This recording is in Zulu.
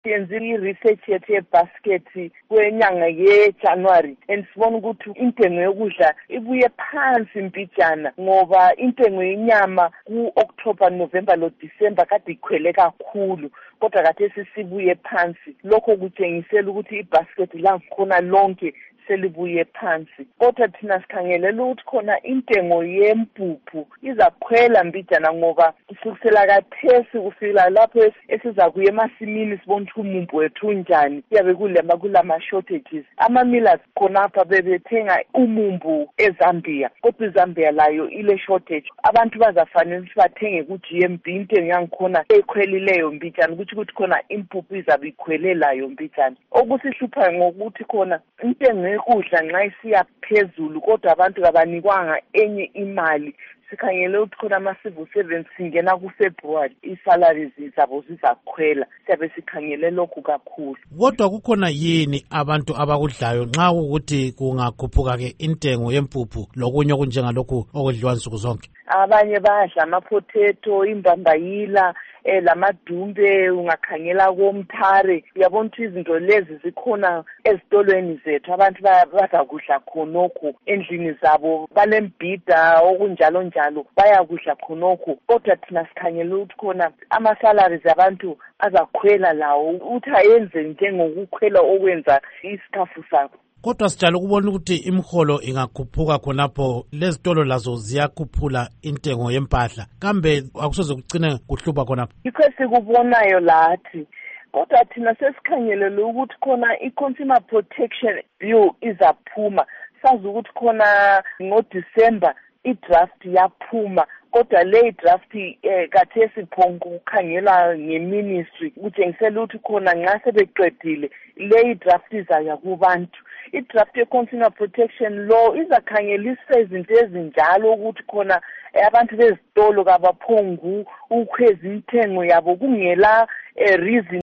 siyenzile i-research yethu yebasket kwenyanga yeJanuary and sibona ukuthi intengo yokudla ibuye phansi mbijana ngoba intengo yenyama ku-October, November lo December kade ikhwele kakhulu kodwa kade sibuye phansi. Lokho kutshengisela ukuthi ibasket lakhona lonke selibuye phansi. Kodwa thina sikhangelela ukuthi khona intengo yempuphu izakhwela mbijana ngoba kusukela kathesi kufika lapho esiza kuye emasimini sibona ukuthi umumbu wethu unjani. Kuyabe kulama shortages. Ama-millers khonapha bebethenga umumbu eZambia kodwa iZambia layo ile shortage. Abantu bazafanele sibathenge ku-GMB intengo yangikhona ekhwelileyo mbijana ukuthi khona impuphu izabe ikhwelelayo mbijana. Okusihlupha ngokuthi khona intengo yokudla nxa isiya phezulu kodwa abantu kabanikwanga enye imali. Sikhangele ukuthi khona ama-civil servants singena kuFebruary i-salaries zabo zizakhwela. Siyabe sikhangele lokhu kakhulu. Kodwa kukhona yini abantu abakudlayo nxa ukuthi kungakhuphuka-ke intengo yempuphu lokunye okunjengalokhu okudliwa nsuku zonke? Abanye bayadla ama-potato, imbambayila, lamadumbe, ungakhangela komthare. Uyabona ukuthi izinto lezi zikhona ezitolweni zethu. Abantu bazakudla khonokho endlini zabo, balembhida okunjalo njalo bayakudla khonokho. Kodwa thina sikhangela ukuthi khona ama-salaries abantu azakhwela lawo ukuthi ayenze njengokukhwela okwenza isikhafu sabo. Kodwa sijalo ukubona ukuthi imiholo ingakhuphuka khonapho lezitolo lazo ziyakhuphula intengo yempahla. Kambe akusoze kucine kuhlupha khonapho? Yikho sikubonayo lathi. Kodwa thina sesikhangelele ukuthi khona i-Consumer Protection Bill izaphuma. Sazi ukuthi khona ngoDisemba i-draft yaphuma. Kodwa le draft kade siphonga ukukhangela ngeministry kutshengisela ukuthi khona nxa sebeqedile le draft izaya kubantu. I-draft ye-Consumer Protection Law izakhangelisa izinto ezinjalo ukuthi khona abantu bezitolo kabaphongu ukhweza intengo yabo kungela reason